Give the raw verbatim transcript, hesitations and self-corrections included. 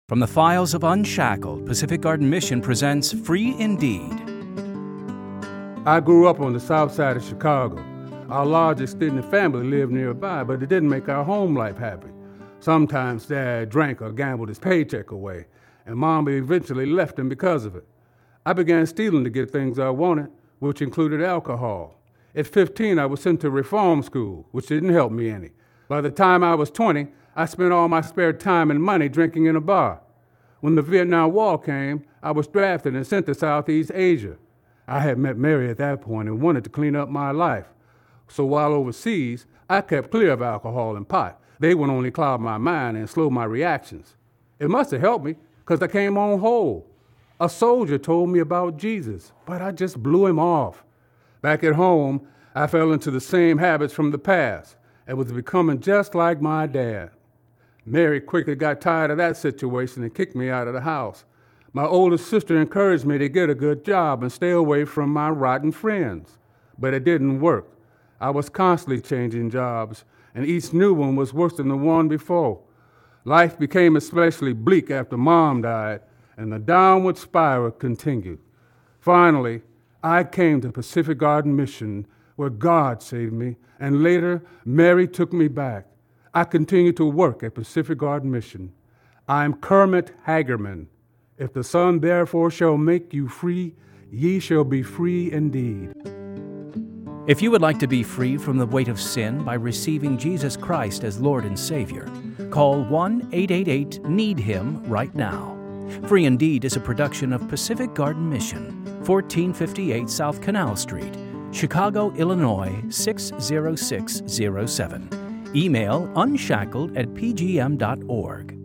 From the files of Unshackled, Pacific Garden Mission presents Free Indeed. I grew up on the south side of Chicago. Our large extended family lived nearby, but it didn't make our home life happy. Sometimes Dad drank or gambled his paycheck away, and Mom eventually left him because of it. I began stealing to get things I wanted, which included alcohol. At fifteen, I was sent to reform school, which didn't help me any. By the time I was twenty, I spent all my spare time and money drinking in a bar. When the Vietnam War came, I was drafted and sent to Southeast Asia. I had met Mary at that point and wanted to clean up my life. So while overseas, I kept clear of alcohol and pot. They would only cloud my mind and slow my reactions. It must have helped me, because I came on whole. A soldier told me about Jesus, but I just blew him off. Back at home, I fell into the same habits from the past and was becoming just like my dad. Mary quickly got tired of that situation and kicked me out of the house. My oldest sister encouraged me to get a good job and stay away from my rotten friends. But it didn't work. I was constantly changing jobs, and each new one was worse than the one before. Life became especially bleak after Mom died, and the downward spiral continued. Finally, I came to Pacific Garden Mission, where God saved me, and later, Mary took me back. I continue to work at Pacific Garden Mission. I'm Kermit Hagerman. If the Son therefore shall make you free, ye shall be free indeed. If you would like to be free from the weight of sin by receiving Jesus Christ as Lord and Savior, call one eight eight eight need him right now. Free Indeed is a production of Pacific Garden Mission, fourteen fifty-eight South Canal Street, Chicago, Illinois six zero six zero seven. Email unshackled at p g m dot org.